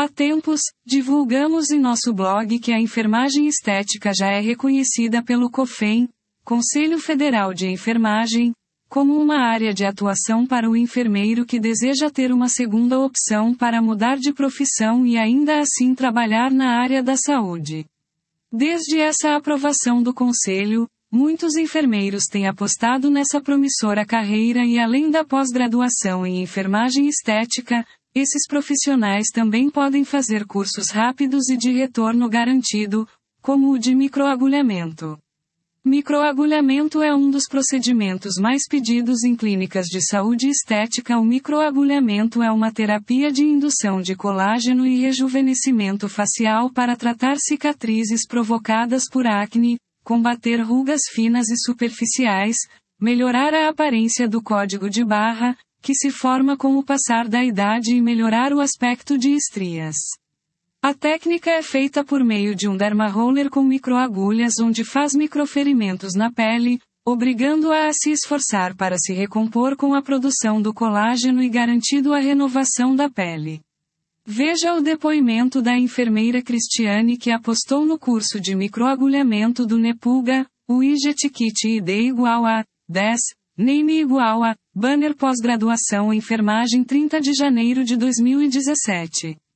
Há tempos, divulgamos em nosso blog que a enfermagem estética já é reconhecida pelo COFEN, Conselho Federal de Enfermagem, como uma área de atuação para o enfermeiro que deseja ter uma segunda opção para mudar de profissão e ainda assim trabalhar na área da saúde. Desde essa aprovação do Conselho, muitos enfermeiros têm apostado nessa promissora carreira e além da pós-graduação em enfermagem estética, esses profissionais também podem fazer cursos rápidos e de retorno garantido, como o de microagulhamento. Microagulhamento é um dos procedimentos mais pedidos em clínicas de saúde estética. O microagulhamento é uma terapia de indução de colágeno e rejuvenescimento facial para tratar cicatrizes provocadas por acne, combater rugas finas e superficiais, melhorar a aparência do código de barra, que se forma com o passar da idade e melhorar o aspecto de estrias. A técnica é feita por meio de um dermaroller com microagulhas onde faz microferimentos na pele, obrigando-a a se esforçar para se recompor com a produção do colágeno e garantindo a renovação da pele. Veja o depoimento da enfermeira Cristiane que apostou no curso de microagulhamento do Nepulga, o Widget Kit ID igual a 10, Name igual a, banner pós-graduação enfermagem 30 de janeiro de 2017.